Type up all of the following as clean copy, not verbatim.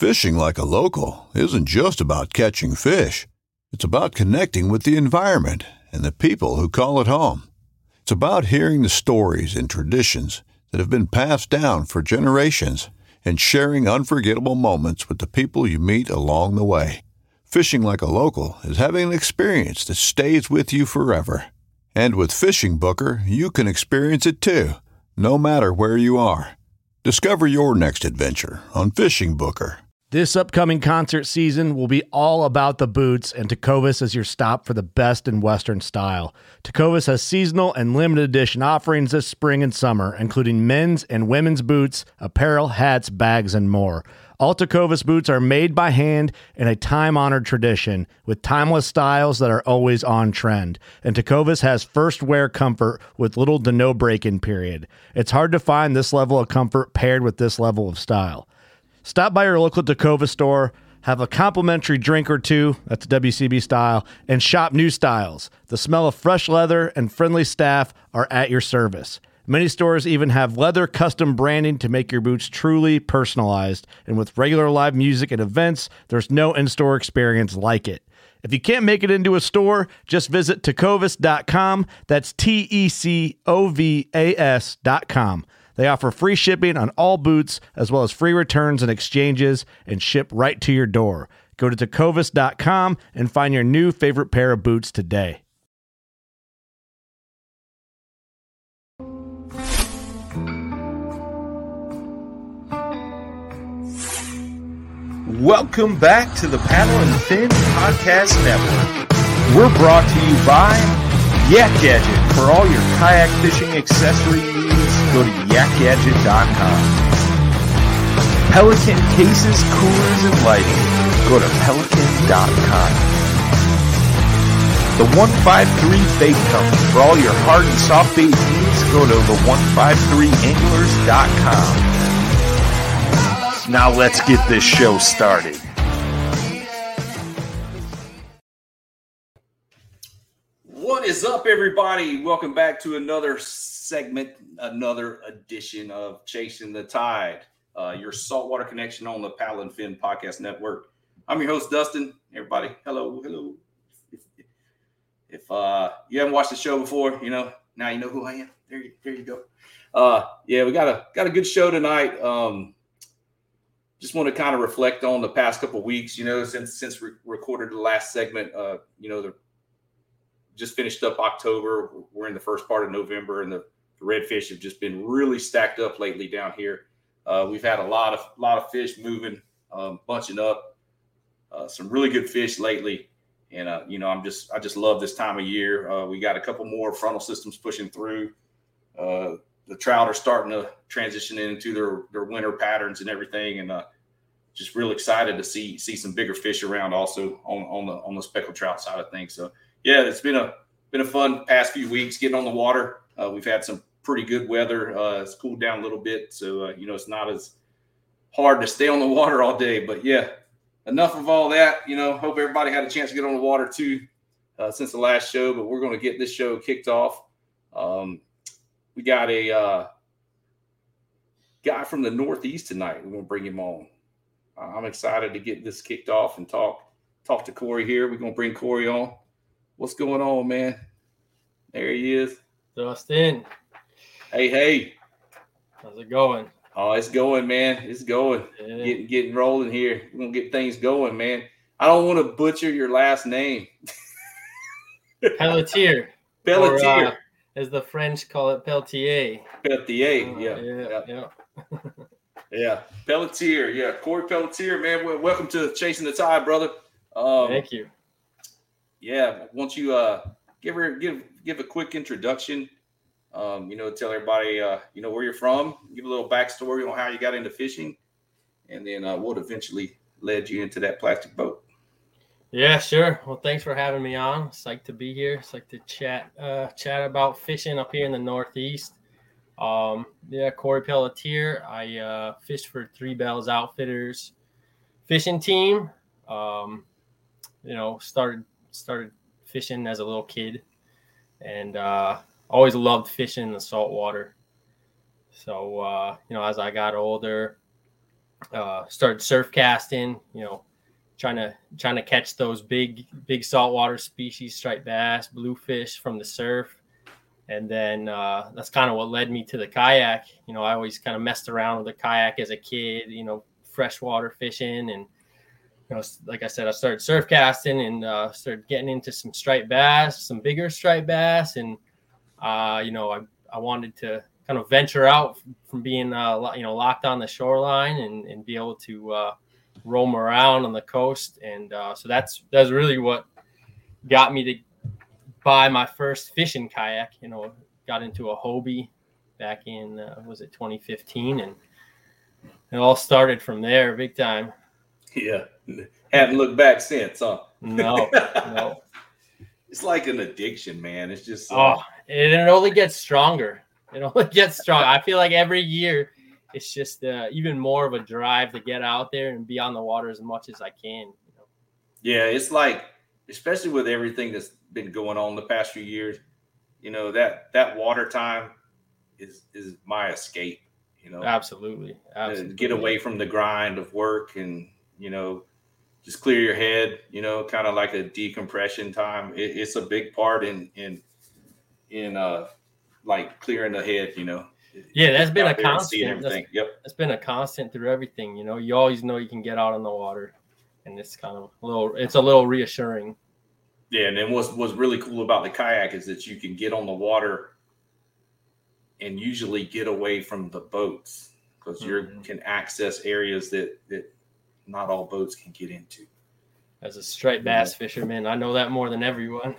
Fishing like a local isn't just about catching fish. It's about connecting with the environment and the people who call it home. It's about hearing the stories and traditions that have been passed down for generations and sharing unforgettable moments with the people you meet along the way. Fishing like a local is having an experience that stays with you forever. And with Fishing Booker, you can experience it too, no matter where you are. Discover your next adventure on Fishing Booker. This upcoming concert season will be all about the boots, and Tecovas is your stop for the best in Western style. Tecovas has seasonal and limited edition offerings this spring and summer, including men's and women's boots, apparel, hats, bags, and more. All Tecovas boots are made by hand in a time-honored tradition with timeless styles that are always on trend. And Tecovas has first wear comfort with little to no break-in period. It's hard to find this level of comfort paired with this level of style. Stop by your local Tecovas store, have a complimentary drink or two, that's WCB style, and shop new styles. The smell of fresh leather and friendly staff are at your service. Many stores even have leather custom branding to make your boots truly personalized. And with regular live music and events, there's no in-store experience like it. If you can't make it into a store, just visit tecovas.com. That's TECOVAS.com. They offer free shipping on all boots, as well as free returns and exchanges, and ship right to your door. Go to tecovas.com and find your new favorite pair of boots today. Welcome back to the Paddle and Fin Podcast Network. We're brought to you by Yak Gadget. For all your kayak fishing accessory needs, go to yakgadget.com. Pelican cases, coolers, and lighting. Go to pelican.com. The 153 Bait Company. For all your hard and soft bait needs, go to the153anglers.com. Now let's get this show started. What is up, everybody? Welcome back to another segment, another edition of Chasing the Tide, your saltwater connection on the Paddle and Fin Podcast Network. I'm your host, Dustin. Everybody, hello. If you haven't watched the show before, now you know who I am. There you go. We got a good show tonight. Just want to kind of reflect on the past couple of weeks, since we recorded the last segment. Just finished up October. We're in the first part of November, and the redfish have just been really stacked up lately down here. We've had a lot of fish moving, bunching up, some really good fish lately. And I just love this time of year. We got a couple more frontal systems pushing through. The trout are starting to transition into their winter patterns and everything, and just real excited to see some bigger fish around also on the speckled trout side of things. So. Yeah, it's been a fun past few weeks getting on the water. We've had some pretty good weather. It's cooled down a little bit, so it's not as hard to stay on the water all day. But yeah, enough of all that. Hope everybody had a chance to get on the water too since the last show. But we're going to get this show kicked off. We got a guy from the Northeast tonight. We're going to bring him on. I'm excited to get this kicked off and talk to Corey here. We're going to bring Corey on. What's going on, man? There he is. Dustin. Hey. How's it going? Oh, it's going, man. It's going. Yeah. Getting rolling here. We're going to get things going, man. I don't want to butcher your last name. Pelletier. Or, as the French call it, Pelletier. Pelletier, Yeah. Yeah, Pelletier. Yeah, Corey Pelletier, man. Well, welcome to Chasing the Tide, brother. Thank you. Yeah, won't you give a quick introduction? Tell everybody where you're from, give a little backstory on how you got into fishing, and then what eventually led you into that plastic boat. Yeah, sure. Well, thanks for having me on. Psyched to be here. Psyched to chat about fishing up here in the Northeast. Corey Pelletier. I fished for Three Bells Outfitters fishing team. Started fishing as a little kid, and always loved fishing in the saltwater. So, as I got older, started surf casting, trying to catch those big saltwater species, striped bass, bluefish from the surf. And then that's kind of what led me to the kayak. I always kind of messed around with the kayak as a kid, freshwater fishing. And, like I said, I started surf casting and started getting into some striped bass, some bigger striped bass. And, I wanted to kind of venture out from being, locked on the shoreline and be able to roam around on the coast. And so that's really what got me to buy my first fishing kayak. Got into a Hobie back in 2015, and it all started from there, big time. Yeah, haven't looked back since, huh? No. It's like an addiction, man. It's just it only gets stronger. I feel like every year it's just even more of a drive to get out there and be on the water as much as I can. Yeah, it's like, especially with everything that's been going on the past few years, that water time is my escape. Absolutely. To get away from the grind of work and just clear your head. Kind of like a decompression time. It's a big part in like clearing the head. Yeah, that's been a constant. That's been a constant through everything. You always know you can get out on the water, and it's kind of a little reassuring. Yeah, and then what's really cool about the kayak is that you can get on the water and usually get away from the boats because you can access areas that not all boats can get into. As a striped bass fisherman, I know that more than everyone.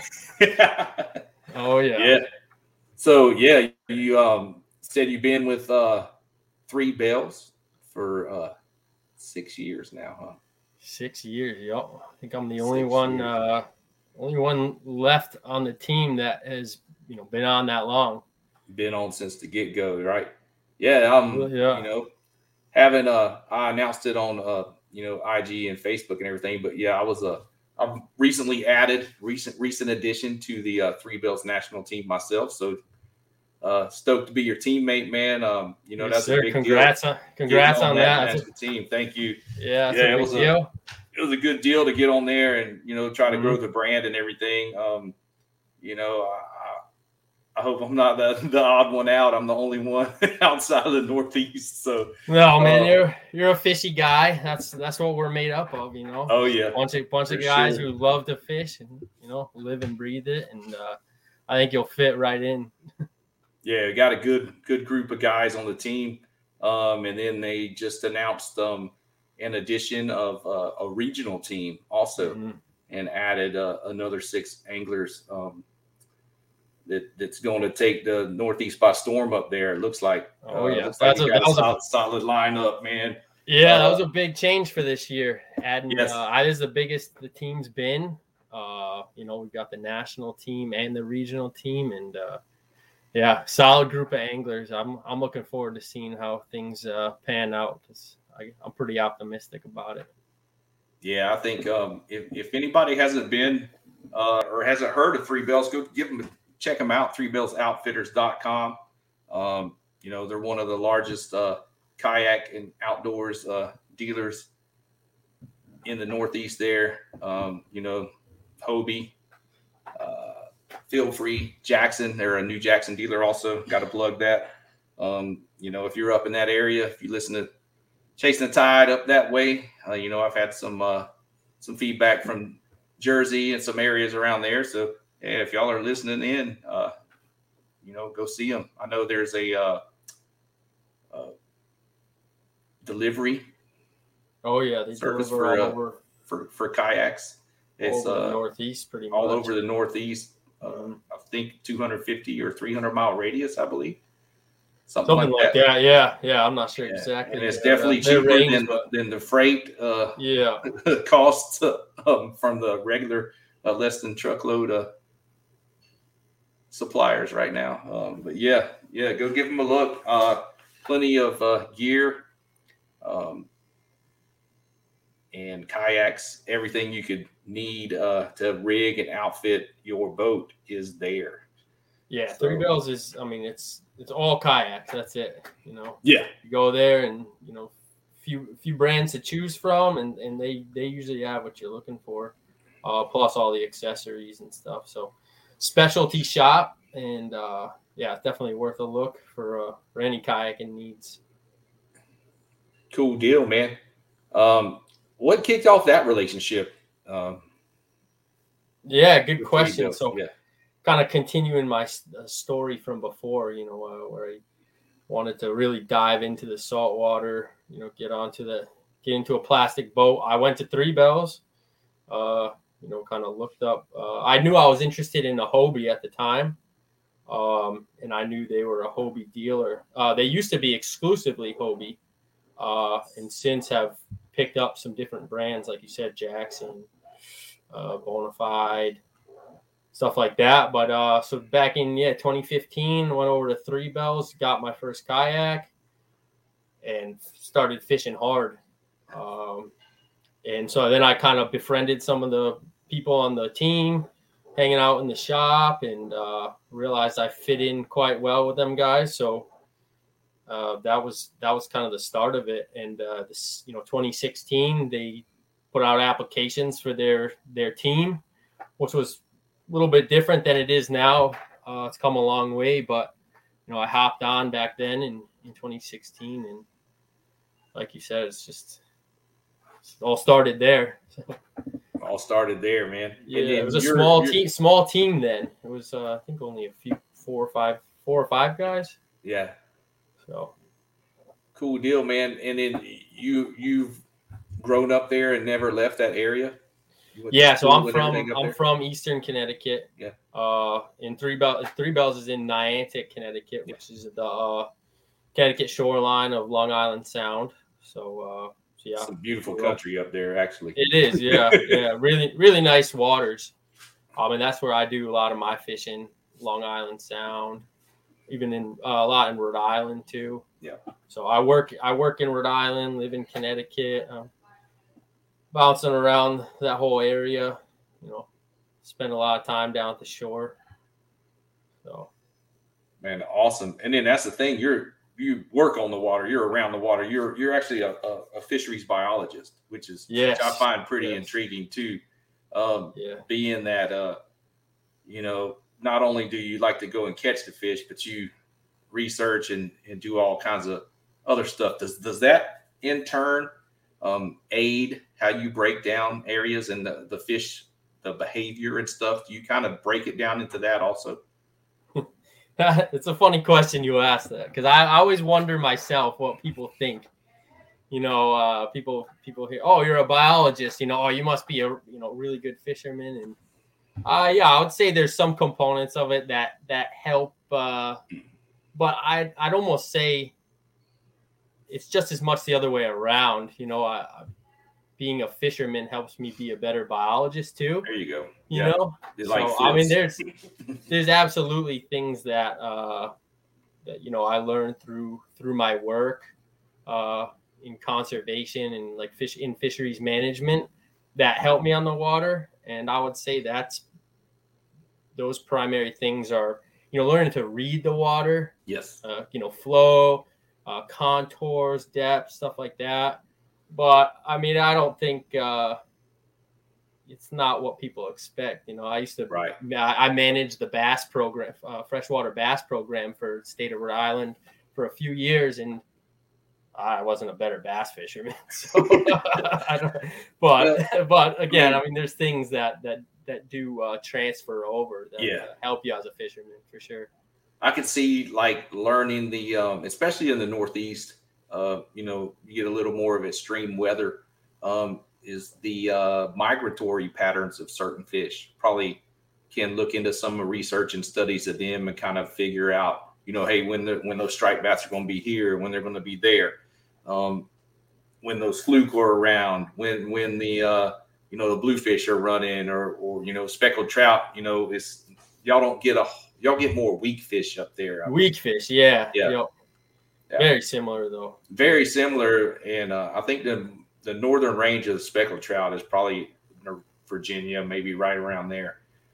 Oh yeah. Yeah. So yeah, you said you've been with Three Bells for 6 years now, huh? 6 years, yep. I think I'm the only one left on the team that has been on that long. Been on since the get go, right? Yeah, having I announced it on IG and Facebook and everything, but yeah, I'm recently added, recent addition to the Three Bells national team myself. So stoked to be your teammate, man. Yes, that's sir. a big Congrats deal. Congrats on that. National team. Thank you. Yeah, it was it was a good deal to get on there and try to grow the brand and everything. I hope I'm not the odd one out. I'm the only one outside of the Northeast. So no, man, you're a fishy guy. That's what we're made up of, Oh yeah, bunch of guys who love to fish and live and breathe it, and I think you'll fit right in. Yeah, we got a good group of guys on the team, and then they just announced an addition of a regional team also, and added another 6 anglers. That's going to take the Northeast by storm up there. It looks like. Oh yeah, that was a solid lineup, man. Yeah, that was a big change for this year. Adding, that is the biggest the team's been. We got the national team and the regional team, and solid group of anglers. I'm looking forward to seeing how things pan out. I'm pretty optimistic about it. Yeah, I think if anybody hasn't been or hasn't heard of Three Bells, go check them out, threebellsoutfitters.com. They're one of the largest kayak and outdoors dealers in the Northeast there. Hobie, Feel Free, Jackson. They're a New Jackson dealer also. Got to plug that. If you're up in that area, if you listen to Chasing the Tide up that way, I've had some feedback from Jersey and some areas around there. So, yeah, if y'all are listening in, go see them. I know there's a delivery. Oh yeah, they service deliver for kayaks. It's over the Northeast, pretty much all over the Northeast. I think 250 or 300 mile radius, I believe. Something like that. Yeah. I'm not sure exactly. And it's definitely cheaper than the freight. Costs from the regular less than truckload suppliers right now. But yeah, go give them a look. Plenty of gear and kayaks, everything you could need to rig and outfit your boat is there. Yeah, Three Bells is, it's all kayaks. That's it. Yeah. You go there and, few brands to choose from, and they usually have what you're looking for, plus all the accessories and stuff. So specialty shop, and yeah, definitely worth a look for any kayaking needs. Cool deal, man. What kicked off that relationship? Yeah, good question. So yeah. kind of continuing my story from before, where I wanted to really dive into the saltwater, get into a plastic boat. I went to Three Bells, kind of looked up. I knew I was interested in a Hobie at the time. And I knew they were a Hobie dealer. They used to be exclusively Hobie, and since have picked up some different brands, like you said, Jackson, Bonafide, stuff like that. But so back in 2015, went over to Three Bells, got my first kayak, and started fishing hard. And so then I kind of befriended some of the people on the team, hanging out in the shop, and realized I fit in quite well with them guys. So that was kind of the start of it. And 2016, they put out applications for their team, which was a little bit different than it is now. It's come a long way, but I hopped on back then in 2016, and like you said, it's all started there. All started there, man. Yeah, it was a small team then. It was I think only a few four or five guys. Yeah. So cool deal, man. And then you've grown up there and never left that area? Yeah, so I'm from Eastern Connecticut. Yeah. In Three Bells is in Niantic, Connecticut, which is the Connecticut shoreline of Long Island Sound. So yeah, it's a beautiful country up there, actually. It is, yeah, yeah, really, really nice waters. And that's where I do a lot of my fishing, Long Island Sound, even in a lot in Rhode Island too. Yeah. So I work in Rhode Island, live in Connecticut, bouncing around that whole area. Spend a lot of time down at the shore. So, man, awesome. And then that's the thing, you work on the water, you're around the water, you're actually a fisheries biologist, which I find pretty intriguing too. Being that not only do you like to go and catch the fish, but you research and do all kinds of other stuff. Does that in turn aid how you break down areas and the fish, the behavior and stuff? Do you kind of break it down into that also? It's a funny question you asked that, because I always wonder myself what people think. People hear, oh, you're a biologist, oh, you must be a really good fisherman. And I would say there's some components of it that help, but I'd almost say it's just as much the other way around. Being a fisherman helps me be a better biologist too. There you go. You know, so I mean, there's absolutely things that I learned through my work in conservation and like fisheries management that helped me on the water. And I would say those primary things are learning to read the water. Yes. Flow, contours, depth, stuff like that. But I mean, I don't think it's not what people expect. I used to, I managed the bass program, freshwater bass program for the state of Rhode Island for a few years, and I wasn't a better bass fisherman. So, but again, I mean, there's things that do transfer over that help you as a fisherman for sure. I could see like learning the, especially in the Northeast. You get a little more of extreme weather, is the migratory patterns of certain fish. Probably can look into some research and studies of them and kind of figure out, hey, when those striped bass are going to be here, when they're going to be there, when those fluke are around, when the the bluefish are running, or speckled trout. Y'all get more weak fish up there. Weak fish, yeah. Yeah. Very similar, though. Very similar, and I think the northern range of the speckled trout is probably Virginia, maybe right around there.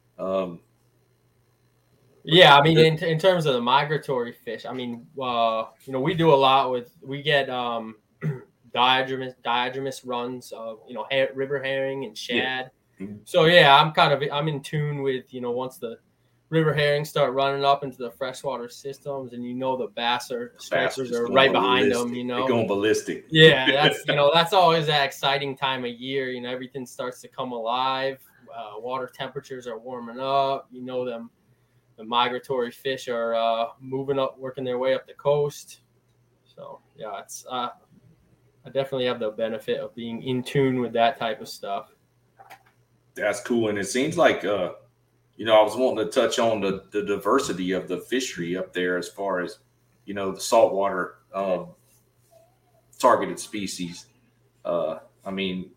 Yeah, I mean, in terms of the migratory fish, I mean, we do a lot we get diadromous runs of, river herring and shad. Yeah. So yeah, I'm in tune with, once the river herrings start running up into the freshwater systems, and the bass or stripers are right behind them, They're going ballistic. Yeah, that's always that exciting time of year. Everything starts to come alive. Water temperatures are warming up. The migratory fish are moving up, working their way up the coast. So yeah, it's I definitely have the benefit of being in tune with that type of stuff. That's cool, and it seems like I was wanting to touch on the diversity of the fishery up there as far as the saltwater targeted species. I mean,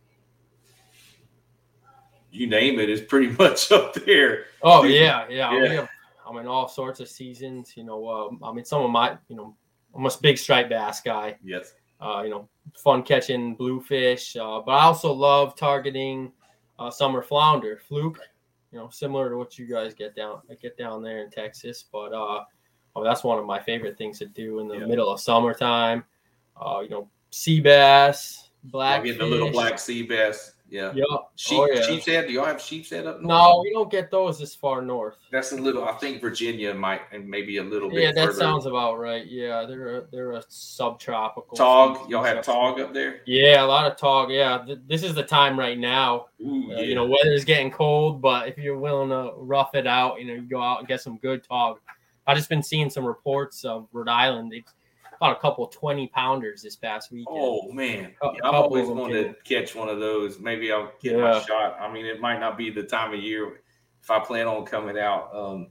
you name it, it's pretty much up there. Oh yeah. We have, all sorts of seasons. Some of my, I'm a big striped bass guy. Yes. Fun catching bluefish, but I also love targeting summer flounder, fluke. Similar to what you guys get down there in Texas. But that's one of my favorite things to do in the middle of summertime. Sea bass, blackfish. Getting the little black sea bass. Yeah. Yep. Sheep's head. Do y'all have sheep's head up north? No, we don't get those this far north. That's a little. I think Virginia might, and maybe a little bit. Yeah, that further. sounds about right. Yeah, they're a subtropical. Tog. Y'all have tog up there? Yeah, a lot of tog. Yeah, this is the time right now. Ooh, yeah. Weather's getting cold, but if you're willing to rough it out, you go out and get some good tog. I've just been seeing some reports of Rhode Island. They've caught a couple 20-pounders this past weekend. Oh man, I'm always wanting to catch one of those. Maybe I'll get my shot. I mean, it might not be the time of year if I plan on coming out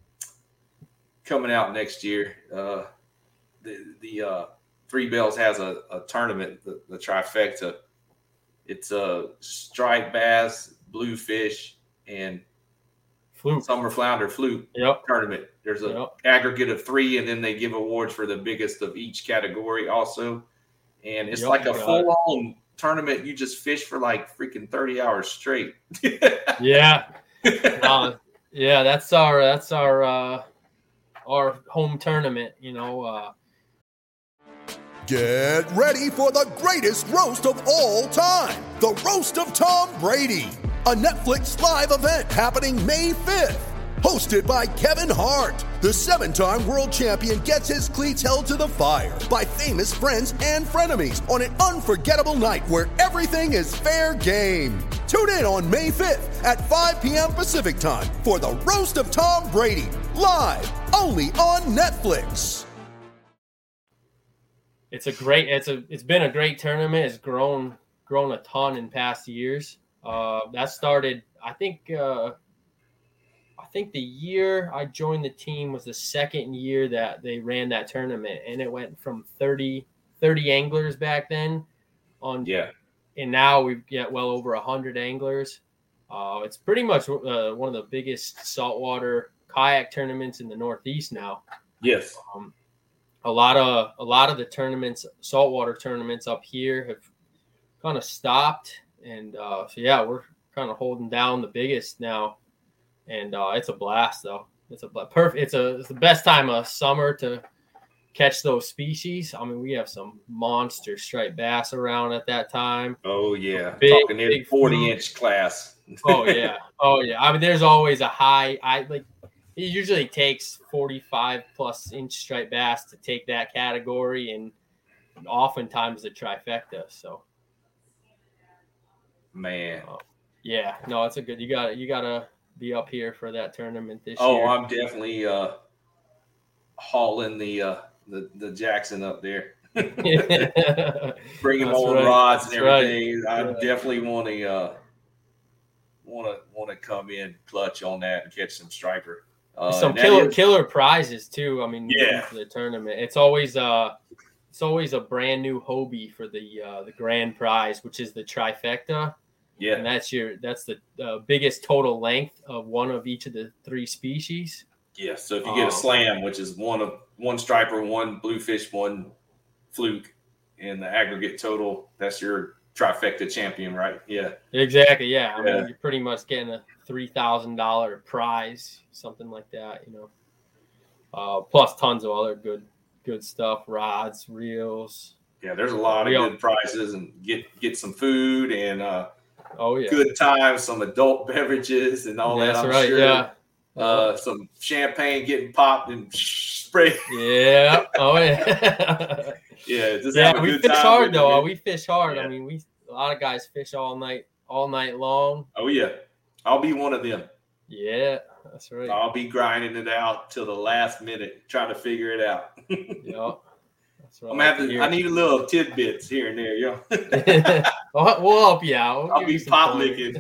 next year. The Three Bells has a tournament, the trifecta. It's a striped bass, bluefish, and fluke. Summer flounder fluke tournament. There's an aggregate of 3, and then they give awards for the biggest of each category also. And it's like a full-on tournament. You just fish for like freaking 30 hours straight. Yeah. That's our home tournament, Get ready for the greatest roast of all time, the Roast of Tom Brady, a Netflix live event happening May 5th. Hosted by Kevin Hart, the 7-time world champion gets his cleats held to the fire by famous friends and frenemies on an unforgettable night where everything is fair game. Tune in on May 5th at 5 p.m. Pacific time for the Roast of Tom Brady, live only on Netflix. It's been a great tournament. It's grown a ton in past years. That started, I think the year I joined the team was the second year that they ran that tournament, and it went from 30 anglers back then and now we've got well over 100 anglers. It's pretty much one of the biggest saltwater kayak tournaments in the Northeast now. Yes. A lot of the tournaments, saltwater tournaments up here have kind of stopped, and we're kind of holding down the biggest now. And it's a blast, though. It's perfect. It's the best time of summer to catch those species. I mean, we have some monster striped bass around at that time. Oh yeah, talking near 40-inch class. Oh yeah. I mean, there's always a high. It usually takes 45+ inch striped bass to take that category, and oftentimes the trifecta. So, man, it's a good. You gotta be up here for that tournament this year. Oh, I'm definitely hauling the Jackson up there. Bring him on rods and everything. Right. I definitely want to come in clutch on that and catch some striper. Some killer prizes too. I mean, for the tournament, it's always a brand new Hobie for the grand prize, which is the trifecta. Yeah, and that's the biggest total length of one of each of the 3 species. Yeah, so if you get a slam, which is one striper, one bluefish, one fluke, and the aggregate total, that's your trifecta champion, right? Yeah, exactly. Yeah, I mean, you're pretty much getting a $3,000 prize, something like that, plus tons of other good stuff, rods, reels, Yeah, there's a lot of good prizes, and get some food and good times, some adult beverages and all that. I'm sure. Yeah. Some champagne getting popped and sprayed. Yeah. Oh yeah. Yeah. We fish hard though. We fish hard. Yeah. I mean, a lot of guys fish all night long. Oh yeah, I'll be one of them. Yeah, that's right. I'll be grinding it out till the last minute, trying to figure it out. Yeah. I need a little tidbits here and there, yo. We'll help you out. I'll be pop licking.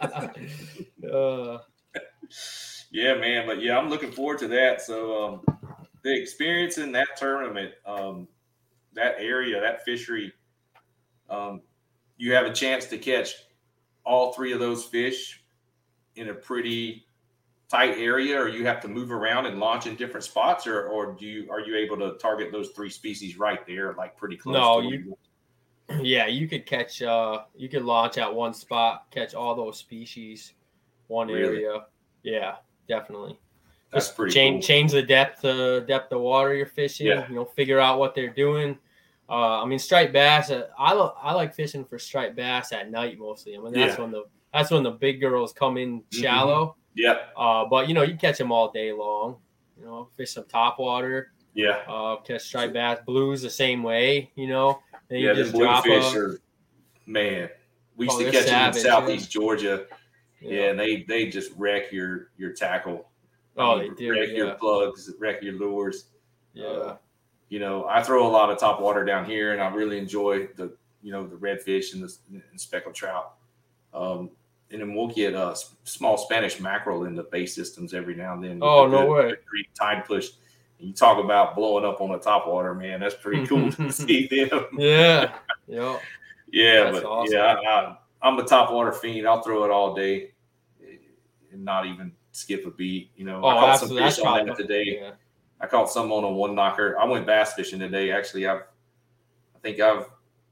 Yeah, man. But yeah, I'm looking forward to that. So the experience in that tournament, that area, that fishery, you have a chance to catch all three of those fish in a pretty tight area, or you have to move around and launch in different spots, or are you able to target those three species right there, like pretty close? No, you could catch. You could launch at one spot, catch all those species, one area. Yeah, definitely. That's pretty cool. Change the depth of water you're fishing. Yeah. Figure out what they're doing. I mean, striped bass. I like fishing for striped bass at night mostly. I mean, that's when the big girls come in shallow. Yeah. But you catch them all day long. Fish some topwater. Yeah. Catch striped bass, blues the same way. Then you just the bluefish are, man. We used to catch them in Southeast Georgia. Yeah, and they just wreck your tackle. They do. Wreck your plugs, wreck your lures. Yeah. I throw a lot of topwater down here, and I really enjoy the redfish and the speckled trout. And then we'll get a small Spanish mackerel in the bay systems every now and then. Oh, no way. Tide push. You talk about blowing up on the topwater, man. That's pretty cool to see them. Yeah. Yeah. Yeah, but awesome. Yeah, I'm a topwater fiend. I'll throw it all day and not even skip a beat. I caught some fish on that today. Yeah. I caught some on a one knocker. I went bass fishing today. Actually, I think I've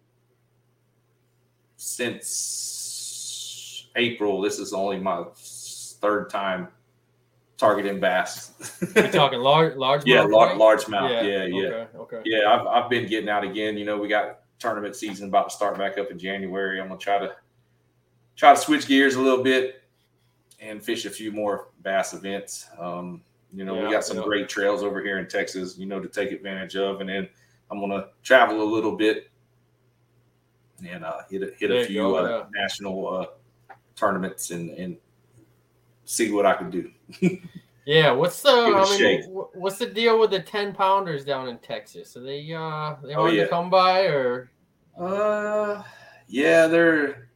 since April, this is only my third time targeting bass. You're talking largemouth? Yeah, largemouth. Yeah. Okay. Yeah, I've been getting out again. We got tournament season about to start back up in January. I'm gonna try to switch gears a little bit and fish a few more bass events. We got some great trails over here in Texas, to take advantage of, and then I'm gonna travel a little bit and hit a few national tournaments and see what I can do. Yeah, what's the deal with the 10-pounders down in Texas? Are they hard to come by, or? Yeah, they're.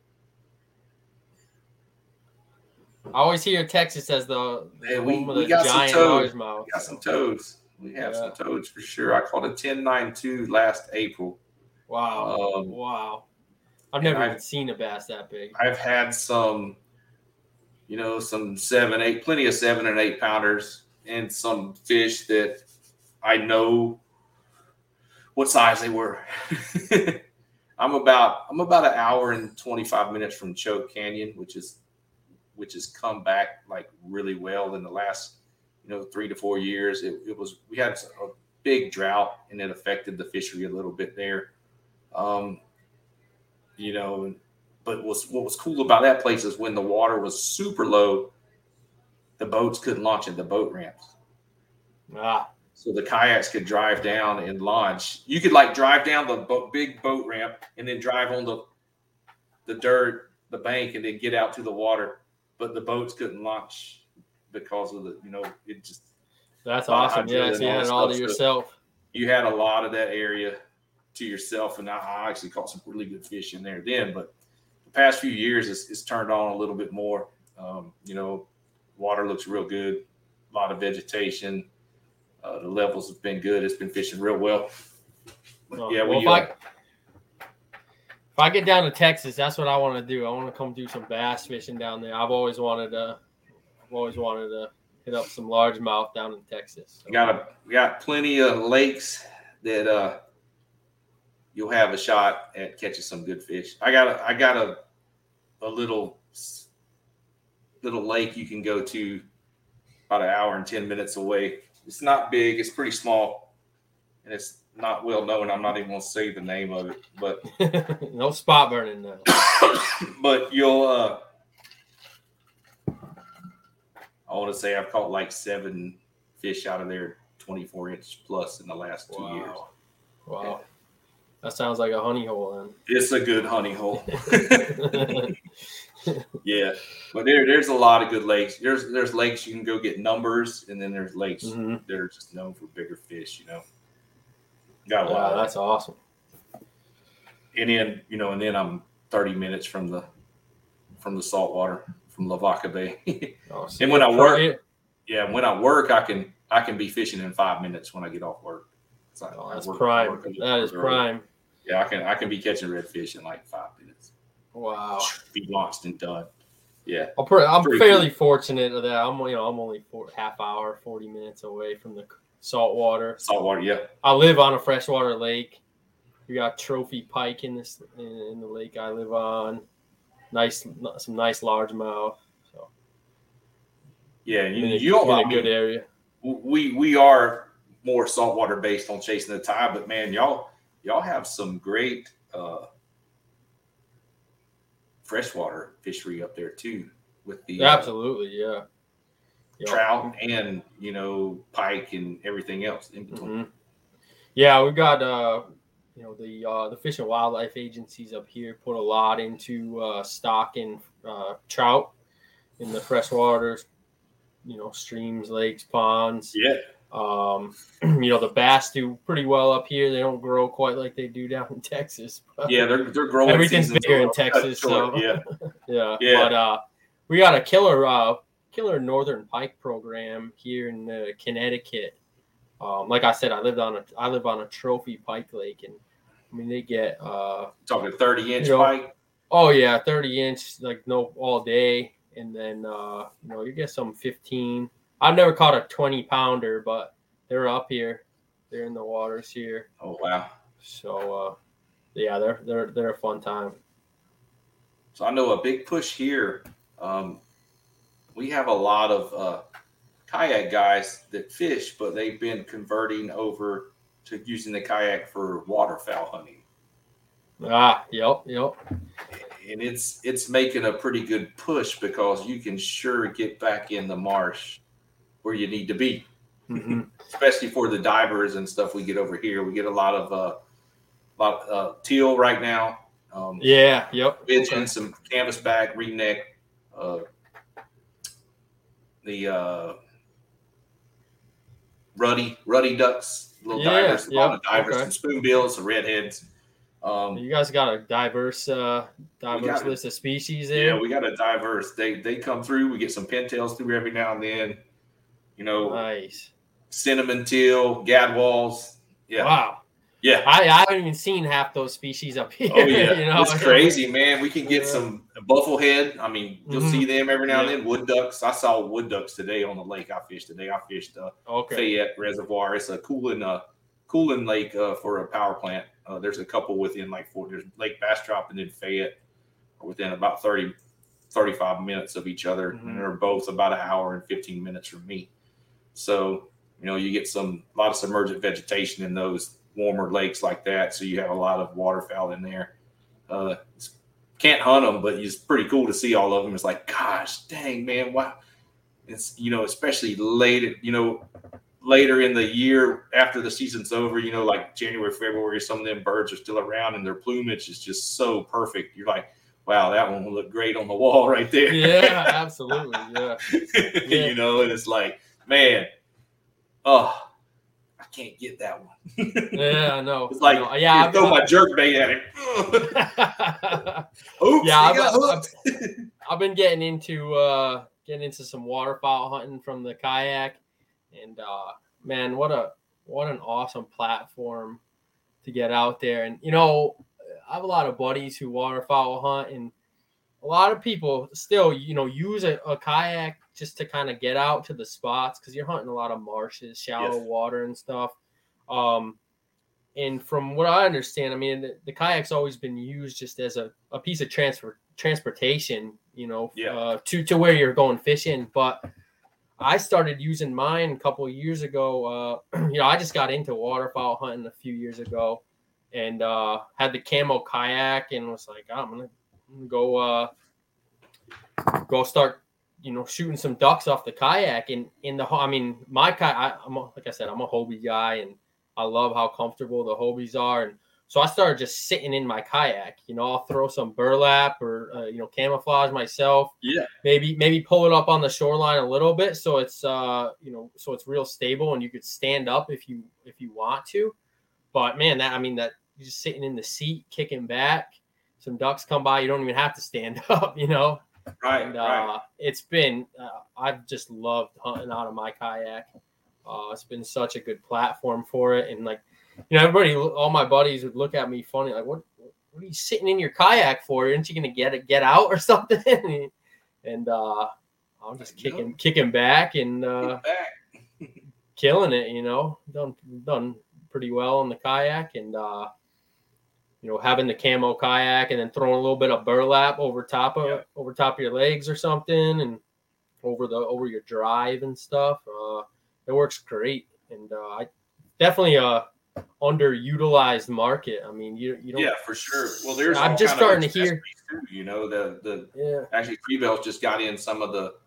I always hear Texas as the we got giant largemouth. We got some toads. We have some toads for sure. I caught a 10.92 last April. Wow! Wow! I've never even seen a bass that big. I've had some, some 7, 8, plenty of 7 and 8 pounders, and some fish that I know what size they were. I'm about an hour and 25 minutes from Choke Canyon, which has come back like really well in the last 3 to 4 years. We had a big drought, and it affected the fishery a little bit there. But what was cool about that place is when the water was super low, the boats couldn't launch at the boat ramps. So the kayaks could drive down and launch. You could drive down the big boat ramp and then drive on the dirt, the bank, and then get out to the water. But the boats couldn't launch because of it just. That's awesome. Yeah, so you had it all to yourself. You had a lot of that area to yourself, and I actually caught some really good fish in there then. But the past few years, it's turned on a little bit more. Water looks real good, a lot of vegetation. The levels have been good. It's been fishing real well. If I get down to Texas, that's what I want to do. I want to come do some bass fishing down there. I've always wanted to hit up some largemouth down in Texas. So. We got plenty of lakes that you'll have a shot at catching some good fish. I got a little lake you can go to about an hour and 10 minutes away. It's not big. It's pretty small, and it's not well known. I'm not even going to say the name of it, but no spot burning now. But you'll. I want to say I've caught like 7 fish out of there, 24-inch plus in the last 2 years. Wow. Yeah. That sounds like a honey hole then. It's a good honey hole. Yeah, but there's a lot of good lakes. There's lakes you can go get numbers, and then there's lakes that are just known for bigger fish. Got a lot. That's awesome. And then I'm 30 minutes from the saltwater from Lavaca Bay. And when I work, I can be fishing in 5 minutes when I get off work. That's prime. That is prime. Yeah, I can be catching redfish in like 5 minutes. Wow. Be launched and done. Yeah. I'm fairly fortunate that I'm only half hour, 40 minutes away from the saltwater. Saltwater, yeah. I live on a freshwater lake. We got trophy pike in the lake I live on. Some nice largemouth. So yeah, you don't in a good area. We are more saltwater based on chasing the tide, but man, y'all have some great freshwater fishery up there too, with the absolutely, yeah, trout and pike and everything else in between. Mm-hmm. Yeah, we got the Fish and Wildlife agencies up here put a lot into stocking trout in the freshwaters, streams, lakes, ponds. Yeah. The bass do pretty well up here. They don't grow quite like they do down in Texas. Yeah, they're growing. Everything's bigger in Texas, so yeah. yeah. But we got a killer northern pike program here in Connecticut. Like I said, I live on a trophy pike lake, and I mean they get talking 30-inch pike. Oh yeah, 30-inch all day, and then you get some 15. I've never caught a 20-pounder, but they're up here. They're in the waters here. Oh wow! So yeah, they're a fun time. So I know a big push here. We have a lot of kayak guys that fish, but they've been converting over to using the kayak for waterfowl hunting. Yep. And it's making a pretty good push because you can sure get back in the marsh where you need to be, especially for the divers and stuff we get over here. We get a lot of teal right now. Pigeon, some canvasback, ringneck, the ruddy ducks, little divers, a lot of divers, some spoonbills, some redheads. You guys got a diverse list of species there. Yeah, we got a diverse. They come through. We get some pintails through every now and then. Nice. Cinnamon teal, gadwalls. Yeah. Wow. Yeah. I haven't even seen half those species up here. Oh, yeah. It's crazy, man. We can get some bufflehead. I mean, you'll see them every now and then. Wood ducks. I saw wood ducks today on the lake I fished today. I fished Fayette Reservoir. It's a cooling lake for a power plant. There's a couple within there's Lake Bastrop and then Fayette are within about 35 minutes of each other. And they're both about an hour and 15 minutes from me. So, you get a lot of submergent vegetation in those warmer lakes like that. So you have a lot of waterfowl in there. Can't hunt them, but it's pretty cool to see all of them. It's like, gosh, dang, man. Wow. It's, especially later in the year after the season's over, like January, February, some of them birds are still around and their plumage is just so perfect. You're like, wow, that one will look great on the wall right there. Yeah, absolutely. Yeah. And it's like, man, I can't get that one. Yeah, I know. It's like, I throw my jerk bait at it. Oops, yeah, I've been getting into some waterfowl hunting from the kayak, and man, what an awesome platform to get out there. And I have a lot of buddies who waterfowl hunt, and a lot of people still, use a kayak just to kind of get out to the spots because you're hunting a lot of marshes, shallow water and stuff. And from what I understand, I mean, the kayak's always been used just as a piece of transportation, to where you're going fishing. But I started using mine a couple of years ago. I just got into waterfowl hunting a few years ago, and had the camo kayak, and was like, I'm gonna go start, shooting some ducks off the kayak. And my kayak, like I said, I'm a Hobie guy, and I love how comfortable the Hobies are. And so I started just sitting in my kayak. I'll throw some burlap or camouflage myself. Yeah. Maybe pull it up on the shoreline a little bit so it's so it's real stable and you could stand up if you want to. But man, that you're just sitting in the seat, kicking back. Some ducks come by, you don't even have to stand up. Right. And Right. it's been I've just loved hunting out of my kayak. It's been such a good platform for it, and everybody, all my buddies would look at me funny, like, what are you sitting in your kayak for? Aren't you gonna get out or something? And I'm just kicking back and killing it. Done pretty well in the kayak, and having the camo kayak and then throwing a little bit of burlap over top of your legs or something, and over your drive and stuff. It works great, and I definitely underutilized market. I mean, you don't. Yeah, for sure. Well, there's. I'm just starting to hear. Too, actually, Freebell's just got in some of the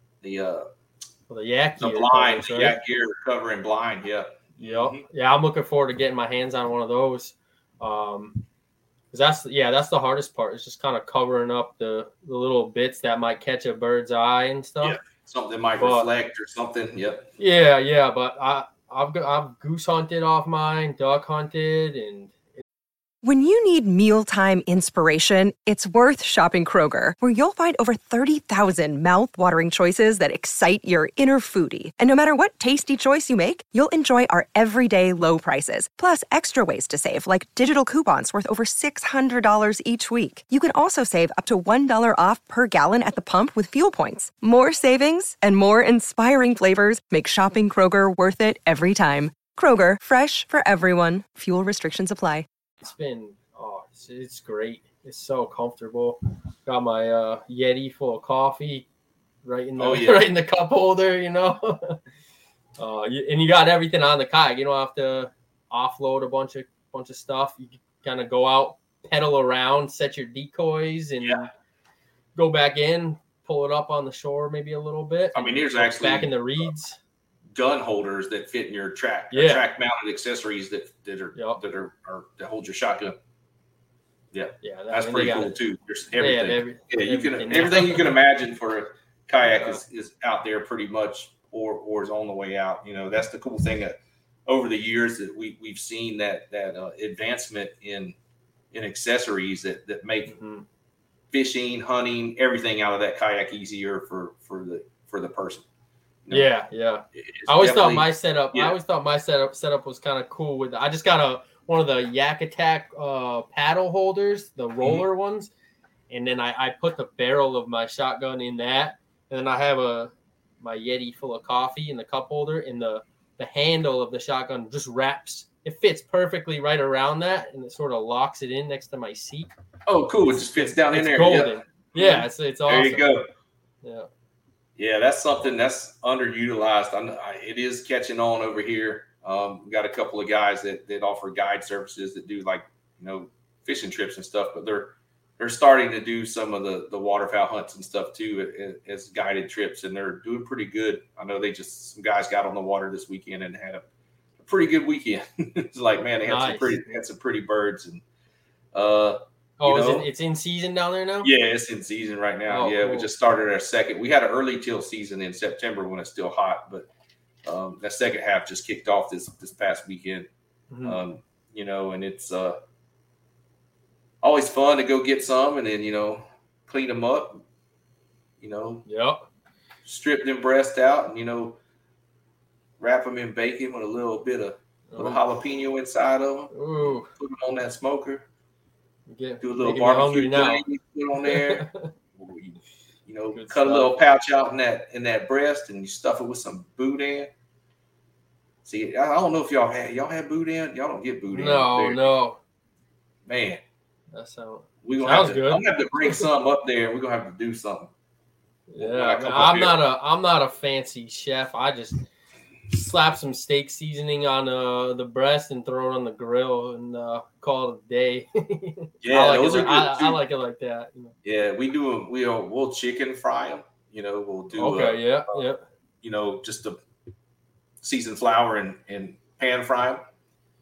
yak gear, blind, right? yak gear covering blind. Yeah. Yep. Mm-hmm. Yeah, I'm looking forward to getting my hands on one of those. Because that's the hardest part. Is just kind of covering up the little bits that might catch a bird's eye and stuff. Yeah. Something might reflect or something. Yep. Yeah. But I've goose hunted off mine, duck hunted, and when you need mealtime inspiration, it's worth shopping Kroger, where you'll find over 30,000 mouth-watering choices that excite your inner foodie. And no matter what tasty choice you make, you'll enjoy our everyday low prices, plus extra ways to save, like digital coupons worth over $600 each week. You can also save up to $1 off per gallon at the pump with fuel points. More savings and more inspiring flavors make shopping Kroger worth it every time. Kroger, fresh for everyone. Fuel restrictions apply. It's been, it's great. It's so comfortable. Got my Yeti full of coffee right in the cup holder, and you got everything on the kayak. You don't have to offload a bunch of stuff. You can kind of go out, pedal around, set your decoys, and go back in, pull it up on the shore maybe a little bit. I mean, here's actually back in the reeds. Gun holders that fit in your track mounted accessories that hold your shotgun. Yeah, that's pretty cool too. There's everything. Everything you can imagine for a kayak is out there pretty much, or is on the way out. That's the cool thing over the years that we've seen that advancement in accessories that make fishing, hunting, everything out of that kayak easier for the person. Yeah. I always thought my setup. Yeah. I always thought my setup was kind of cool. I just got one of the Yak Attack paddle holders, the roller ones, and then I put the barrel of my shotgun in that, and then I have my Yeti full of coffee in the cup holder, and the handle of the shotgun just wraps. It fits perfectly right around that, and it sort of locks it in next to my seat. Oh, cool! It just fits down in there. Golden. Yeah, it's awesome. There you go. Yeah. Yeah, that's something that's underutilized. It is catching on over here. We got a couple of guys that offer guide services that do fishing trips and stuff, but they're starting to do some of the waterfowl hunts and stuff too as guided trips, and they're doing pretty good. I know some guys got on the water this weekend and had a pretty good weekend. It's like, man, they had some pretty birds, and it's in season down there now? Yeah, it's in season right now. Cool. We just started our second. We had an early till season in September when it's still hot, but that second half just kicked off this past weekend. Mm-hmm. And it's always fun to go get some and then, clean them up, strip them breasts out and, wrap them in bacon with a little bit of jalapeno inside of them. Ooh. Put them on that smoker. Do a little barbecue thing, put on there. Cut a little pouch out in that breast, and you stuff it with some boudin. See, I don't know if y'all had boudin. Y'all don't get boudin. No. Man, that sounds good. I'm gonna have to bring some up there. We're gonna have to do something. Yeah, I'm not a fancy chef. I just slap some steak seasoning on the breast and throw it on the grill and call it a day. Yeah, I like it like that. You know? Yeah, we'll chicken fry them. You know, we'll do yeah. You know, just a seasoned flour and pan fry them.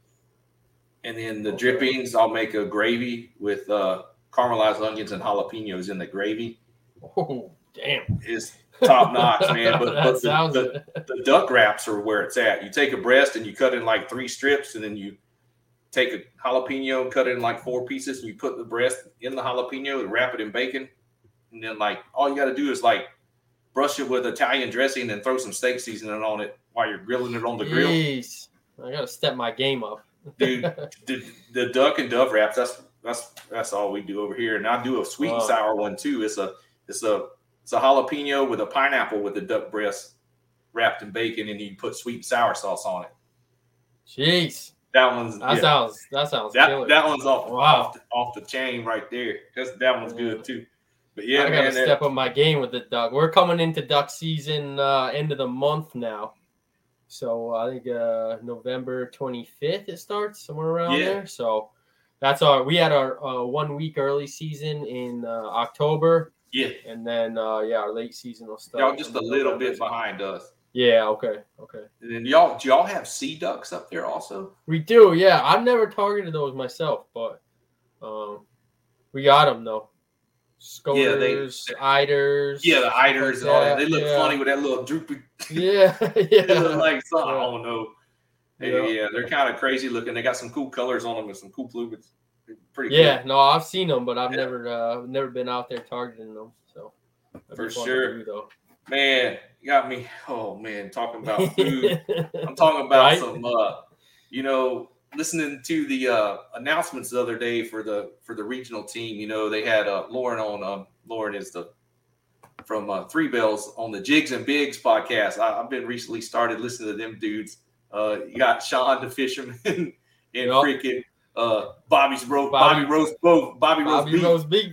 And then the drippings, I'll make a gravy with caramelized onions and jalapenos in the gravy. Oh, damn. It's top notch, man. But, the duck wraps are where it's at. You take a breast and you cut in like 3 strips, and then you take a jalapeno and cut it in like 4 pieces, and you put the breast in the jalapeno and wrap it in bacon. And then like all you got to do is like brush it with Italian dressing and throw some steak seasoning on it while you're grilling it on the grill. I got to step my game up. Dude, the duck and dove wraps, that's all we do over here. And I do a sweet and sour one too. It's a jalapeno with a pineapple with the duck breast wrapped in bacon, and you put sweet and sour sauce on it. Jeez. That sounds killer. That one's off the chain right there. That one's good too. But yeah, I gotta step up my game with the duck. We're coming into duck season end of the month now. So I think November 25th it starts, somewhere around there. So we had our 1 week early season in October. Yeah. And then our late season will start. Y'all just a little bit behind us. Yeah, okay. And then do y'all have sea ducks up there also? We do, yeah. I've never targeted those myself, but we got them though. Scoters, eiders. Yeah, the eiders and all that. They look funny with that little droopy. Yeah. They look like something. I don't know. Yeah, they're kind of crazy looking. They got some cool colors on them and some cool plumage. Pretty cool. Yeah, no, I've seen them, but I've never been out there targeting them. So for sure, though. Man, you got me. Oh man, talking about food. I'm talking about some. Listening to the announcements the other day for the regional team. You know, they had Lauren on. Lauren is from Three Bells on the Jigs and Bigs podcast. I've been recently started listening to them dudes. You got Sean the fisherman and freaking Bobby Roast Beef.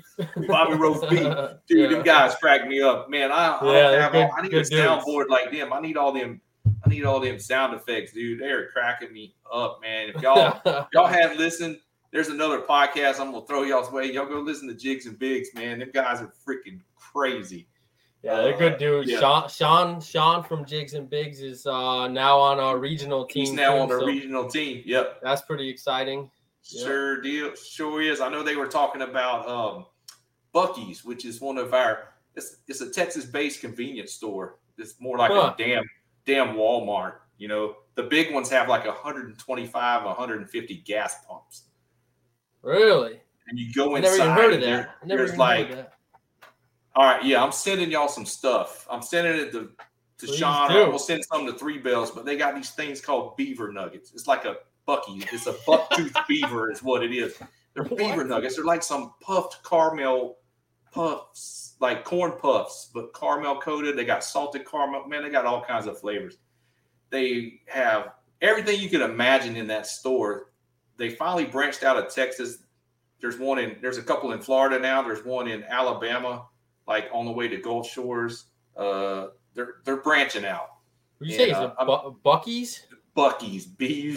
Dude, them guys crack me up, man. I need a soundboard like them. I need all them sound effects, dude. They're cracking me up, man. If y'all haven't listened, there's another podcast I'm gonna throw y'all's way. Y'all go listen to Jigs and Bigs, man. Them guys are freaking crazy. Yeah, they're good dudes. Yeah. Sean from Jigs and Bigs is now on our regional team. He's now on the regional team. Yep, that's pretty exciting. Sure is. I know they were talking about Buc-ee's, which is one of our. It's a Texas-based convenience store. It's more like a damn Walmart. You know, the big ones have like 125, 150 gas pumps. Really? And you go I inside. never even heard of that. There's like, all right, yeah, I'm sending y'all some stuff. I'm sending it to Sean. We'll send some to Three Bells, but they got these things called beaver nuggets. It's like a Buc-ee's. It's a buck-tooth beaver is what it is. They're beaver nuggets. They're like some puffed caramel puffs, like corn puffs, but caramel coated. They got salted caramel. Man, they got all kinds of flavors. They have everything you could imagine in that store. They finally branched out of Texas. There's a couple in Florida now. There's one in Alabama, like on the way to Gulf Shores. They're branching out. What did you say? Is it Buc-ee's? Buc-ee's,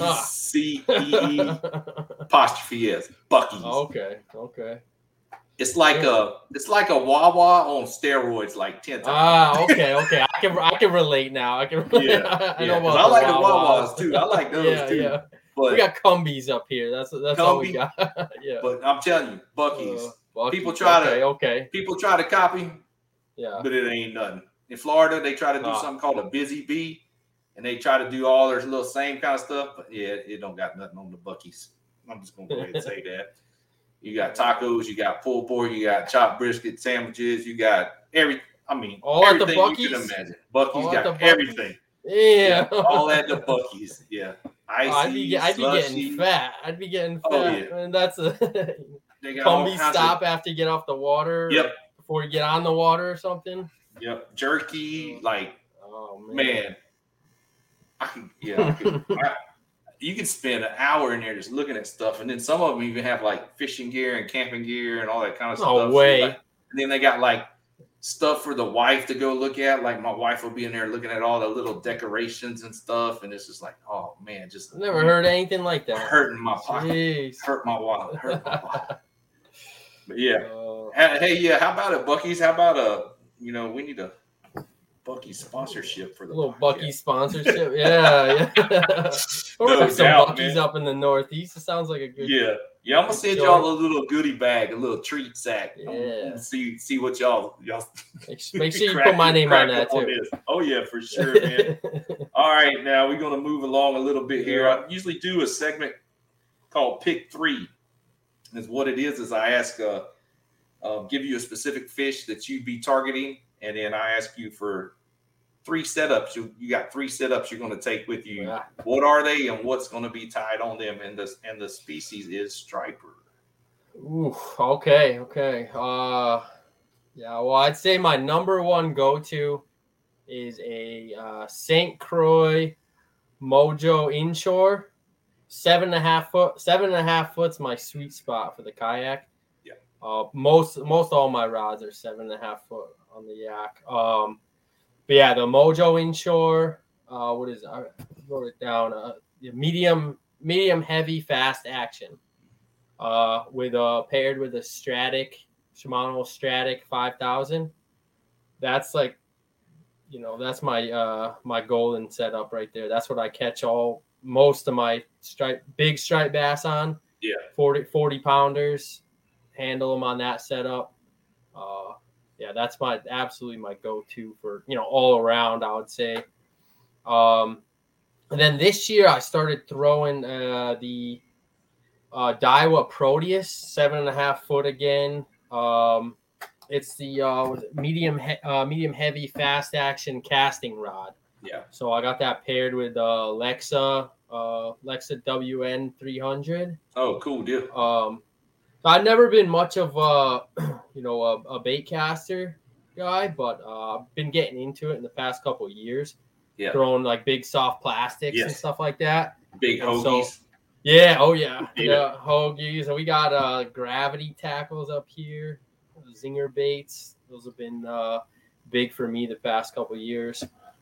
B-U-C-E apostrophe S. Buc-ee's. Okay. It's like a Wawa on steroids, like 10 times. Okay. I can relate now. I can. I know about I like the Wawas too. I like those too. Yeah. But we got Cumbies up here. That's all we got. Yeah. But I'm telling you, Buc-ee's. People try to copy. Yeah. But it ain't nothing. In Florida, they try to do something called a Busy Bee, and they try to do all their little same kind of stuff. But yeah, it don't got nothing on the Buc-ee's. I'm just gonna go ahead and say that. You got tacos, you got pulled pork, you got chopped brisket sandwiches, you got everything at the Buc-ee's? You can imagine. Buc-ee's got everything. Yeah. All at the Buc-ee's. Yeah. I'd be getting fat. And that's a Combi stop after you get off the water. Yep. Before you get on the water or something. Yep. Jerky, like, man. You can spend an hour in there just looking at stuff, and then some of them even have like fishing gear and camping gear and all that kind of stuff. No way. And then they got like stuff for the wife to go look at. Like my wife will be in there looking at all the little decorations and stuff, and it's just like, oh man, just never heard anything like that. Hurting my pocket, Jeez. hurt my wallet, hurt my wallet. But yeah, hey, yeah. How about it, Buc-ee's? How about we need a Buc-ee sponsorship for the little podcast. Buc-ee sponsorship. Yeah. We're gonna have some Buc-ee's up in the Northeast. It sounds like a good. Yeah. I'm gonna send y'all a little goodie bag, a little treat sack. Yeah. See what y'all. Make sure you put my name on that too. Oh yeah, for sure, man. All right, now we're gonna move along a little bit here. I usually do a segment called Pick 3. And what it is I ask, give you a specific fish that you'd be targeting, and then I ask you for 3 setups. You got 3 setups you're going to take with you. Yeah. What are they, and what's going to be tied on them? And the species is striper. Ooh, okay. Well, I'd say my number one go-to is a St. Croix Mojo inshore. 7.5 foot. 7.5 foot's my sweet spot for the kayak. Yeah. Most all my rods are 7.5 foot on the yak. But yeah, the Mojo inshore. What is it? I wrote it down. Medium heavy fast action. With paired with a Shimano Stratic 5000. That's like, that's my golden setup right there. That's what I catch most of my big stripe bass on. Yeah. 40 pounders, handle them on that setup. That's absolutely my go-to for, all around, I would say. And then this year I started throwing the Daiwa Proteus 7.5 foot again. It's the medium heavy fast action casting rod. Yeah. So I got that paired with Lexa WN 300. Oh, cool deal. I've never been much of a bait caster guy, but I've been getting into it in the past couple of years. Yeah. Throwing like big soft plastics and stuff like that. Big hoagies. Yeah. Hoagies. And we got gravity tackles up here, zinger baits. Those have been big for me the past couple of years.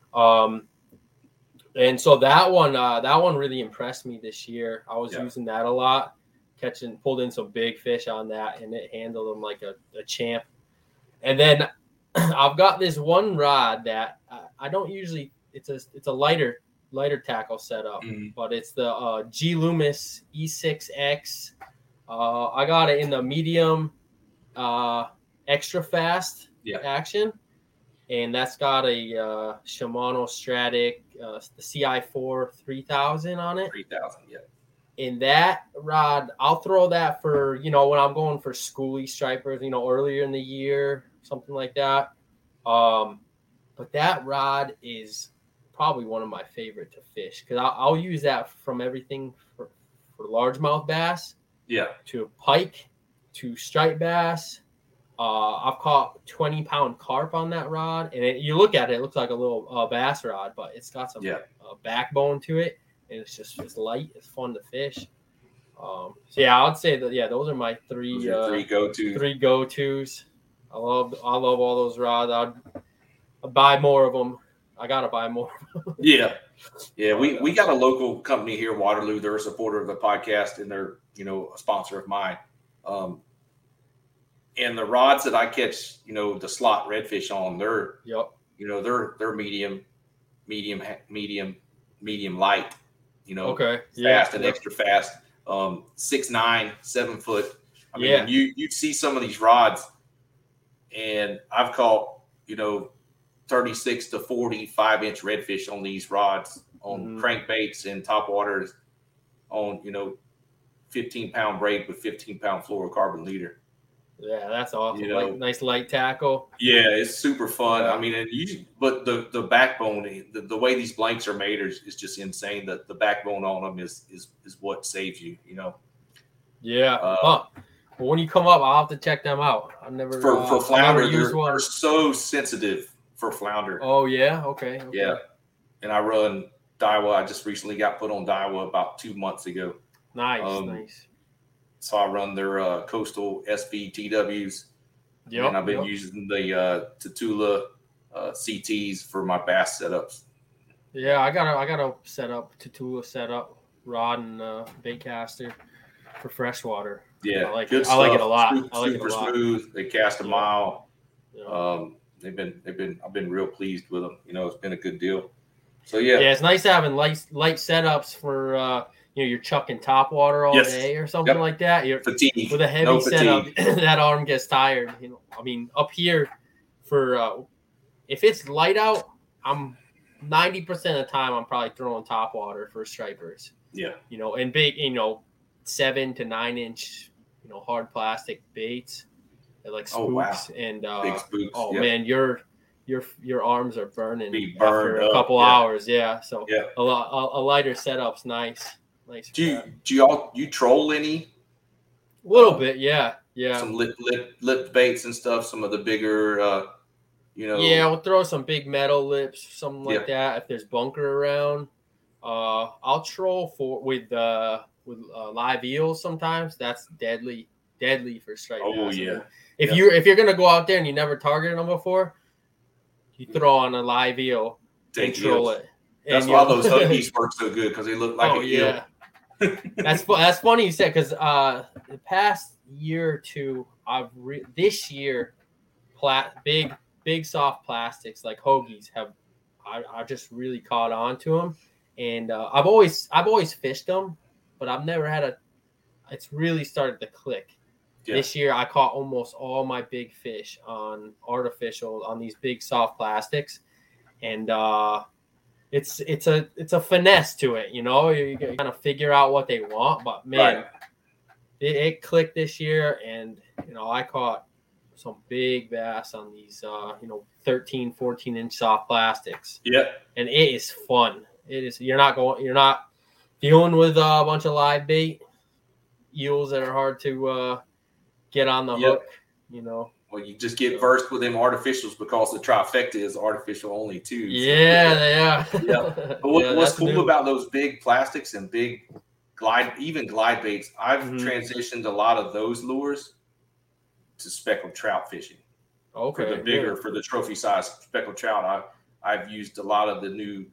And so that one really impressed me this year. I was using that a lot, pulled in some big fish on that, and it handled them like a champ. And then I've got this one rod that I don't usually. It's a lighter tackle setup, but it's the G Loomis E6X. I got it in the medium, extra fast action. And that's got a Shimano Stratic, the CI4 3000 on it. 3000, yeah. And that rod, I'll throw that for, when I'm going for schoolie stripers, earlier in the year, something like that. But that rod is probably one of my favorite to fish because I'll use that from everything for largemouth bass, to pike, to striped bass. I've caught 20-pound carp on that rod, and you look at it, it looks like a little bass rod, but it's got some backbone to it, and it's light, it's fun to fish. I'd say that those are my three go-tos. I love all those rods. I'd buy more of them. I gotta buy more. Yeah. We got a local company here, Waterloo. They're a supporter of the podcast, and they're a sponsor of mine. And the rods that I catch, the slot redfish on, they're medium light, fast and extra fast. 6'9", 7 foot. I mean, you'd see some of these rods, and I've caught 36 to 45-inch redfish on these rods on crankbaits and top waters on 15-pound braid with 15-pound fluorocarbon leader. Yeah, that's awesome. Nice light tackle. Yeah, it's super fun. I mean, but the backbone, the way these blanks are made is just insane. The backbone on them is what saves you. Yeah. Well, when you come up, I'll have to check them out. I've never for flounder. They're so sensitive for flounder. Oh yeah. Okay. Yeah, and I run Daiwa. I just recently got put on Daiwa about 2 months ago. Nice. So I run their Coastal SV TWs, Yep, and I've been using the Tatula CTs for my bass setups. Yeah, I gotta set up Tatula setup rod and bait caster for freshwater. Yeah, I like good it. stuff. I like it a lot. Super smooth. They cast a mile. Yeah. I've been real pleased with them. It's been a good deal. So yeah, it's nice having light setups for you're chucking top water all day or something like that. You're fatigue with a heavy setup, that arm gets tired. I mean, up here for if it's light out, I'm 90% of the time I'm probably throwing top water for stripers. Yeah, and big, 7 to 9 inch, hard plastic baits, like spooks and big spooks. Man, your arms are burning after a couple hours. Yeah, so a lighter setup's nice. Do you troll any? A little bit, yeah. Some lip baits and stuff. Some of the bigger, Yeah, we'll throw some big metal lips, something like that. If there's bunker around, I'll troll with live eels sometimes. That's deadly for striped bass. Yeah. If you're gonna go out there and you never targeted them before, you throw on a live eel and troll it. That's why those hoagies work so good, because they look like an eel. That's funny you said, because the past year or two, this year, big soft plastics like hoagies I just really caught on to them, and I've always fished them, but I've never had it's really started to click. This year I caught almost all my big fish on these big soft plastics, and it's a finesse to it. You kind of figure out what they want, but man, it clicked this year, and I caught some big bass on these 13, 14 inch soft plastics. And it is fun. It is. You're not dealing with a bunch of live bait eels that are hard to get on the hook. Well, you just get versed with them artificials, because the trifecta is artificial only too. Yeah. But what's cool about those big plastics and big glide baits, I've transitioned a lot of those lures to speckled trout fishing. Okay. For the trophy size speckled trout, I've used a lot of the new,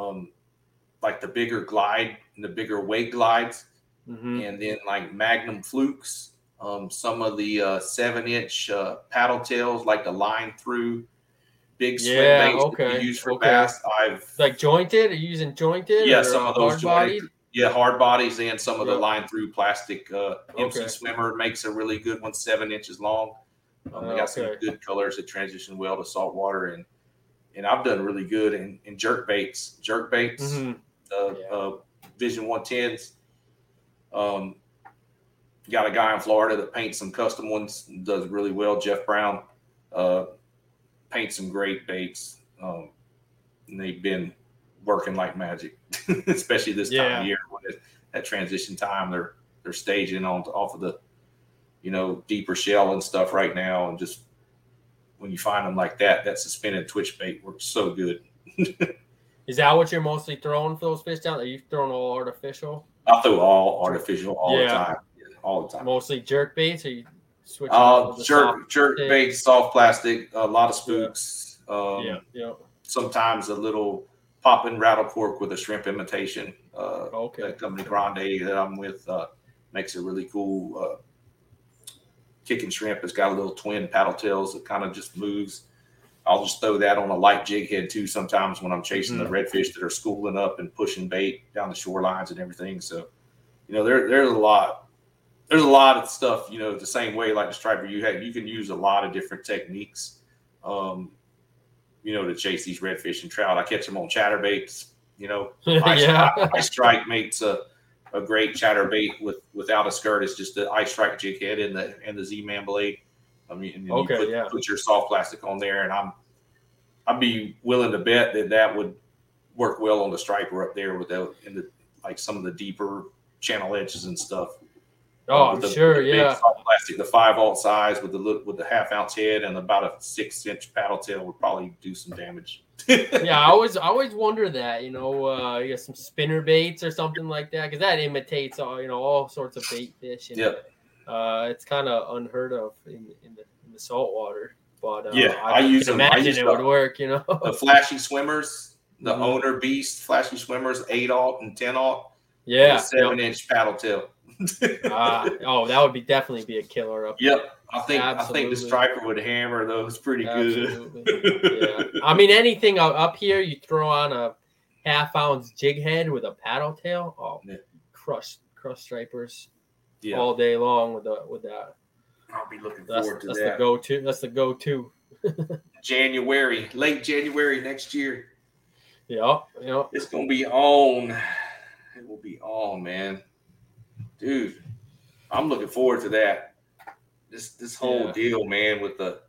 like the bigger glide and the bigger weight glides, and then like Magnum flukes. Some of the 7-inch paddle tails, like the line through big swim baits that you use for bass. Like jointed? Are you using jointed? Yeah, some of those hard-bodied? Yeah, hard bodies, and some of the line through plastic. MC Swimmer makes a really good one, 7 inches long. They got some good colors that transition well to saltwater, and I've done really good in jerk baits. Vision 110s. Got a guy in Florida that paints some custom ones, does really well. Jeff Brown paints some great baits, and they've been working like magic, especially this time of year when at transition time they're staging off of the deeper shell and stuff right now, and just when you find them like that suspended twitch bait works so good. Is that what you're mostly throwing for those fish down? Are you throwing all artificial? I throw all artificial all the time. All the time. Mostly jerk baits, or you switch? Jerk baits, soft plastic, a lot of spooks. Sometimes a little pop and rattle cork with a shrimp imitation. That company Grande that I'm with makes a really cool kicking shrimp. It's got a little twin paddle tails that kind of just moves. I'll just throw that on a light jig head too sometimes when I'm chasing the redfish that are schooling up and pushing bait down the shorelines and everything. So, there's a lot. There's a lot of stuff, the same way like the striper you can use a lot of different techniques, to chase these redfish and trout. I catch them on chatterbaits, Ice Strike makes a great chatterbait without a skirt. It's just the Ice Strike jig head and the Z-Man blade. I mean, and you put your soft plastic on there, and I'd be willing to bet that would work well on the striper up there like some of the deeper channel edges and stuff. Oh, I'm sure, soft plastic, the 5-aught size with the half-ounce head and about a 6-inch paddle tail would probably do some damage. I always wonder that. You got some spinner baits or something like that, because that imitates all sorts of bait fish. And, it's kind of unheard of in the the saltwater. But I use them. Imagine it would work, you know. The flashy swimmers, the Mhm. owner beast flashy swimmers, 8-aught and 10-aught. Yeah, 7-inch paddle tail. that would definitely be a killer up. Yep, I think Absolutely. the striper would hammer those pretty Absolutely. good. Yeah, I mean anything up here, you throw on a half-ounce jig head with a paddle tail. Oh, Yeah. crush stripers Yeah, all day long with that. I'll be looking That's forward to the that. go-to. That's the go-to. Late January next year. Yeah. It's gonna be on. It will be on, man. Dude, I'm looking forward to that. This whole deal, man, with the,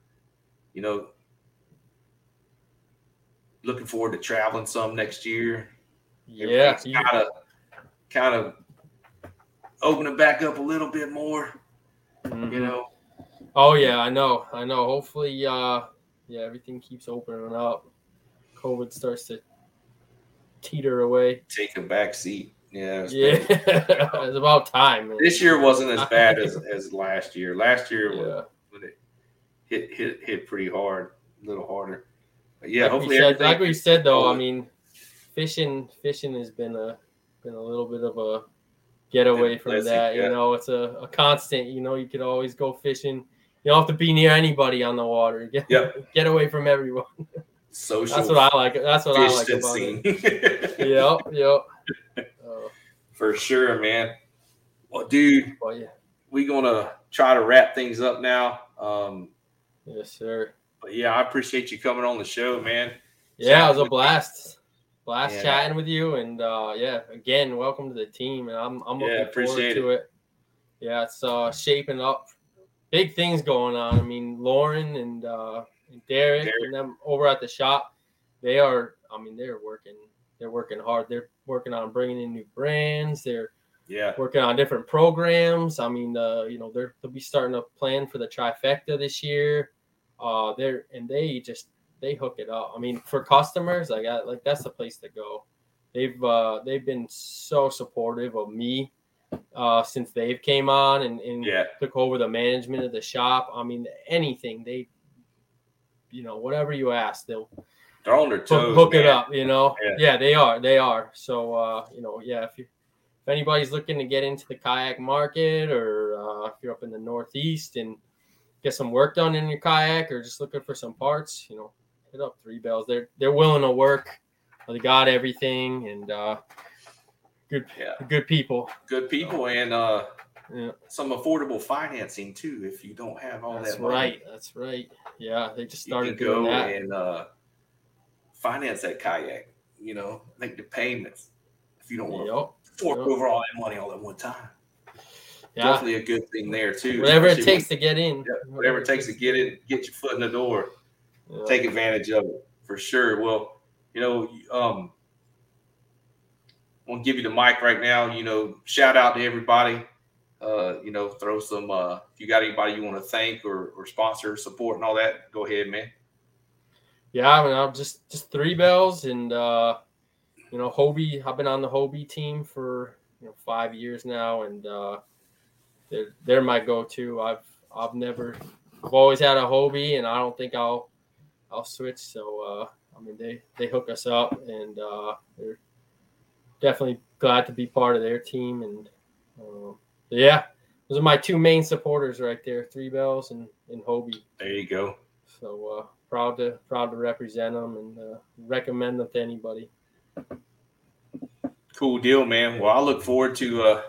looking forward to traveling some next year. Yeah. Kind of opening back up a little bit more, Mhm. Oh yeah, I know. Hopefully, everything keeps opening up. COVID starts to teeter away. Take a back seat. Yeah. It's about time, man. This year wasn't as bad as last year. Last year, when it hit pretty hard, a little harder. But yeah, hopefully like we said though, I mean, fishing has been a little bit of a getaway from that. Yeah. You know, it's a constant. You know, you could always go fishing. You don't have to be near anybody on the water. Get away from everyone. Social. That's what I like. That's what I like about distancing. it. Yep. For sure, man. Well, dude, Well, yeah. we're gonna try to wrap things up now. Yes, sir. But yeah, I appreciate you coming on the show, man. Yeah, it was a blast. Yeah. Chatting with you, and again, welcome to the team, and I'm looking forward to it. Yeah, it's shaping up. Big things going on. I mean, Lauren and Derek and them over at the shop, they're working. They're working hard. They're working on bringing in new brands. They're working on different programs. I mean, they'll be starting to plan for the trifecta this year. They hook it up. I mean, for customers, that's the place to go. They've been so supportive of me since they've came on and took over the management of the shop. I mean, anything whatever you ask, they're on their toes. Hook man. it up, Yeah, they are. So if anybody's looking to get into the kayak market, or if you're up in the Northeast and get some work done in your kayak, or just looking for some parts, hit up Three Bells. They're willing to work. They got everything, and good people. Good people, and some affordable financing too. If you don't have all that money. That's right. Yeah, they just started you can doing go that. and finance that kayak. Make the payments if you don't want to fork over all that money all at one time. Yeah. Definitely a good thing there too. Whatever it takes to get in. Yeah, whatever it takes to get in, get your foot in the door. Yeah. Take advantage of it for sure. Well, I want to give you the mic right now. Shout out to everybody. Throw some. If you got anybody you want to thank or sponsor, support, and all that, go ahead, man. Yeah, I mean, I'm just Three Bells, and Hobie. I've been on the Hobie team for 5 years now, and they're my go-to. I've always had a Hobie, and I don't think I'll switch. So they hook us up, and they're definitely glad to be part of their team. And those are my two main supporters right there: Three Bells and Hobie. There you go. So proud to represent them and recommend them to anybody. Cool deal, man. Well, I look forward to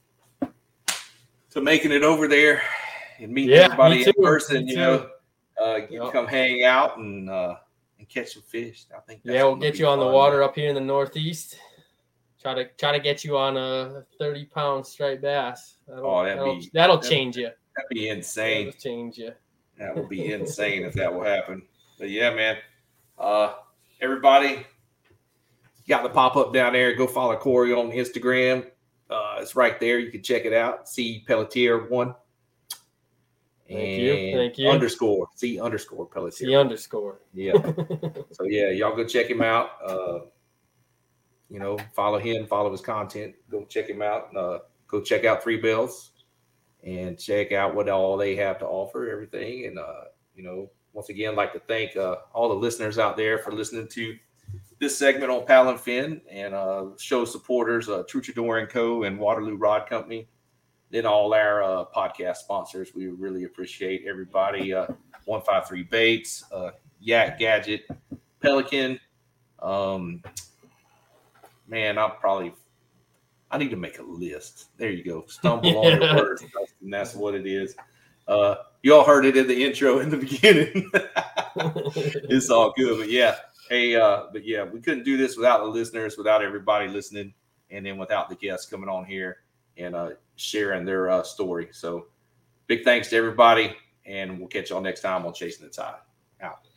making it over there and meeting everybody in person. Come hang out and catch some fish. I think. We'll get you on the water up here in the Northeast. Try to get you on a 30-pound striped bass. That'll change you. That'd be insane. That'll change you. That would be insane if that will happen. But yeah, man. Everybody, you got the pop-up down there. Go follow Corey on Instagram. It's right there. You can check it out. C Pelletier 1. Thank you. _ C _ Pelletier. C _ Yeah. So yeah, y'all go check him out. Follow him, follow his content. Go check him out. Go check out Three Bells and check out what all they have to offer, everything. And once again, I'd like to thank all the listeners out there for listening to this segment on Paddle and Fin, and show supporters, Truchador & Co. and Waterloo Rod Company. Then all our podcast sponsors. We really appreciate everybody. 153 Baits, Yak Gadget, Pelican. Man, I need to make a list. There you go. Stumble on your words. And that's what it is. You all heard it in the intro in the beginning. It's all good. But yeah. Hey, we couldn't do this without the listeners, without everybody listening, and then without the guests coming on here and sharing their story. So big thanks to everybody, and we'll catch y'all next time on Chasing the Tide. Out.